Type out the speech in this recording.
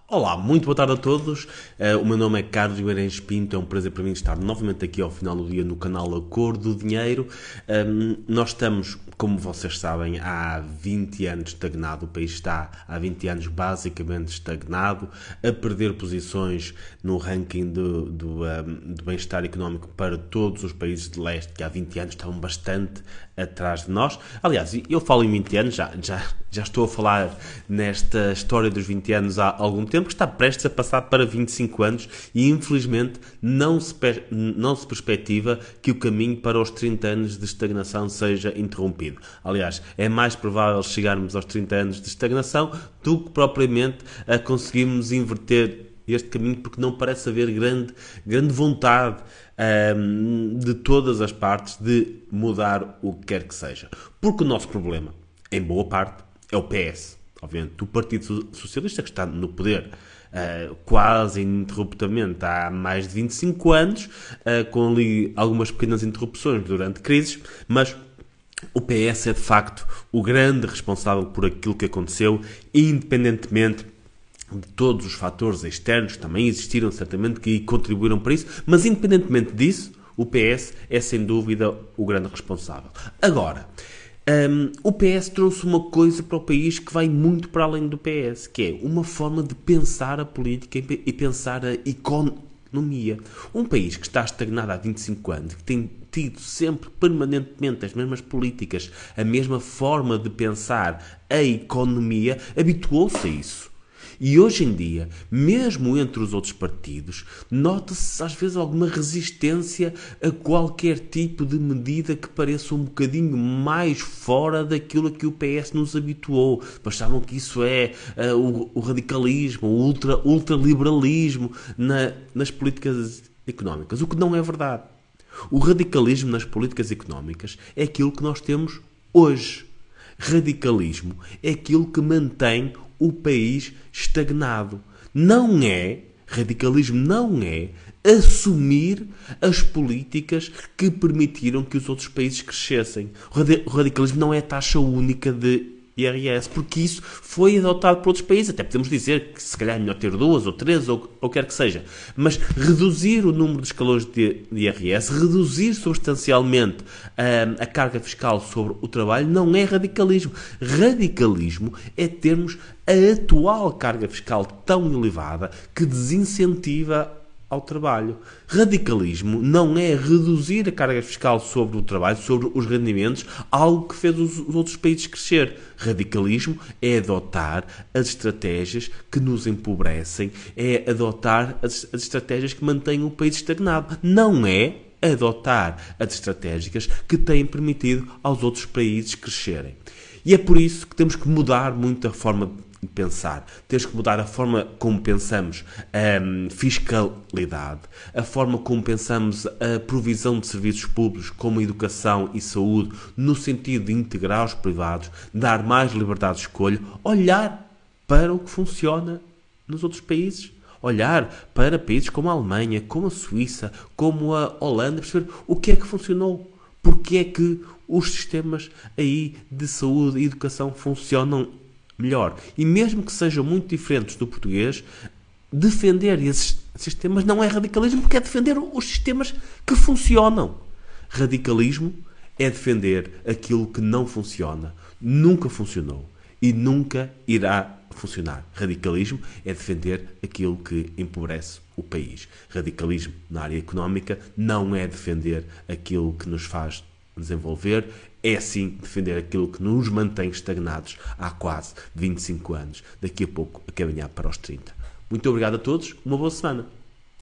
Olá, muito boa tarde a todos. O meu nome é Carlos Guimarães Pinto. É um prazer para mim estar novamente aqui ao final do dia no canal A Cor do Dinheiro. Nós estamos, como vocês sabem, há 20 anos estagnado. O país está há 20 anos basicamente estagnado, a perder posições no ranking do bem-estar económico para todos os países de leste, que há 20 anos estavam bastante atrás de nós. Aliás, eu falo em 20 anos, já estou a falar nesta história dos 20 anos há algum tempo, que está prestes a passar para 25 anos e infelizmente não se perspectiva que o caminho para os 30 anos de estagnação seja interrompido. Aliás, é mais provável chegarmos aos 30 anos de estagnação do que propriamente a conseguirmos inverter este caminho, porque não parece haver grande vontade de todas as partes de mudar o que quer que seja. Porque o nosso problema, em boa parte, é o PS. Obviamente, o Partido Socialista, que está no poder quase ininterruptamente há mais de 25 anos, com ali algumas pequenas interrupções durante crises, mas o PS é de facto o grande responsável por aquilo que aconteceu, independentemente de todos os fatores externos que também existiram certamente que contribuíram para isso, mas independentemente disso, o PS é sem dúvida o grande responsável. Agora, o PS trouxe uma coisa para o país que vai muito para além do PS, que é uma forma de pensar a política e pensar a economia. Um país que está estagnado há 25 anos, que tem tido sempre, permanentemente, as mesmas políticas, a mesma forma de pensar a economia, habituou-se a isso. E hoje em dia, mesmo entre os outros partidos, nota-se às vezes alguma resistência a qualquer tipo de medida que pareça um bocadinho mais fora daquilo a que o PS nos habituou. Achavam que isso é o radicalismo, o ultraliberalismo nas políticas económicas, o que não é verdade. O radicalismo nas políticas económicas é aquilo que nós temos hoje. Radicalismo é aquilo que mantém o país estagnado. Radicalismo não é assumir as políticas que permitiram que os outros países crescessem. O radicalismo não é a taxa única de IRS, porque isso foi adotado por outros países. Até podemos dizer que se calhar é melhor ter 2 ou 3 ou quer que seja. Mas reduzir o número de escalões de IRS, reduzir substancialmente a carga fiscal sobre o trabalho, não é radicalismo. Radicalismo é termos a atual carga fiscal tão elevada que desincentiva ao trabalho. Radicalismo não é reduzir a carga fiscal sobre o trabalho, sobre os rendimentos, algo que fez os outros países crescer. Radicalismo é adotar as estratégias que nos empobrecem, é adotar as estratégias que mantêm o país estagnado. Não é adotar as estratégias que têm permitido aos outros países crescerem. E é por isso que temos que mudar muito a forma de pensar. Temos que mudar a forma como pensamos a fiscalidade, a forma como pensamos a provisão de serviços públicos como educação e saúde, no sentido de integrar os privados, dar mais liberdade de escolha, olhar para o que funciona nos outros países. Olhar para países como a Alemanha, como a Suíça, como a Holanda, perceber o que é que funcionou. Porque é que os sistemas aí de saúde e educação funcionam melhor. E mesmo que sejam muito diferentes do português, defender esses sistemas não é radicalismo, porque é defender os sistemas que funcionam. Radicalismo é defender aquilo que não funciona, nunca funcionou e nunca irá funcionar. Radicalismo é defender aquilo que empobrece o país. Radicalismo na área económica não é defender aquilo que nos faz desenvolver, é sim defender aquilo que nos mantém estagnados há quase 25 anos, daqui a pouco a caminhar para os 30. Muito obrigado a todos, uma boa semana.